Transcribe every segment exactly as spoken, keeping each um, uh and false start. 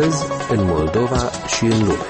Astăzi, în Moldova și în lume.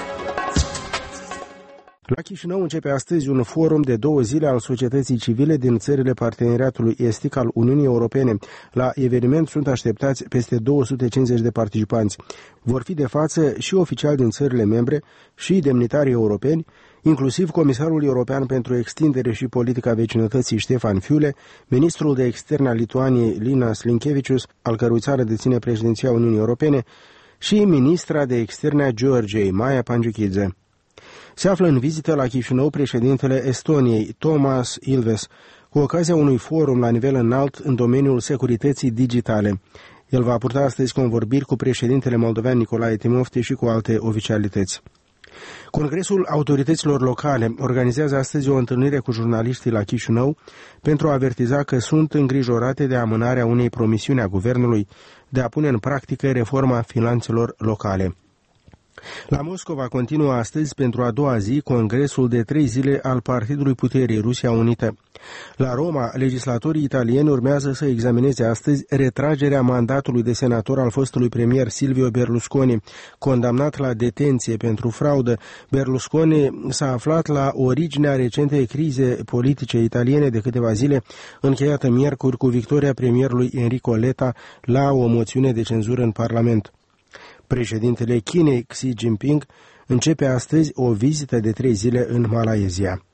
La Chișinău începe astăzi un forum de două zile al societății civile din țările parteneriatului estic al Uniunii Europene. La eveniment sunt așteptați peste două sute cincizeci de participanți. Vor fi de față și oficiali din țările membre și demnitarii europeni, inclusiv Comisarul European pentru Extindere și Politica Vecinătății Ștefan Fiule, ministrul de externe al Lituaniei Linas Linkevičius, al cărui țară deține președinția Uniunii Europene, și ministra de externe a Georgiei, Maia Pandžiuchidze. Se află în vizită la Chișinău președintele Estoniei, Toomas Ilves, cu ocazia unui forum la nivel înalt în domeniul securității digitale. El va purta astăzi convorbiri cu președintele moldovean Nicolae Timofte și cu alte oficialități. Congresul Autorităților Locale organizează astăzi o întâlnire cu jurnaliștii la Chișinău pentru a avertiza că sunt îngrijorate de amânarea unei promisiuni a guvernului de a pune în practică reforma finanțelor locale. La Moscova continuă astăzi pentru a doua zi congresul de trei zile al Partidului Puterii Rusia Unită. La Roma, legislatorii italieni urmează să examineze astăzi retragerea mandatului de senator al fostului premier Silvio Berlusconi, condamnat la detenție pentru fraudă. Berlusconi s-a aflat la originea recentei crize politice italiene de câteva zile, încheiată miercuri cu victoria premierului Enrico Letta la o moțiune de cenzură în Parlament. Președintele Chinei Xi Jinping începe astăzi o vizită de trei zile în Malaysia.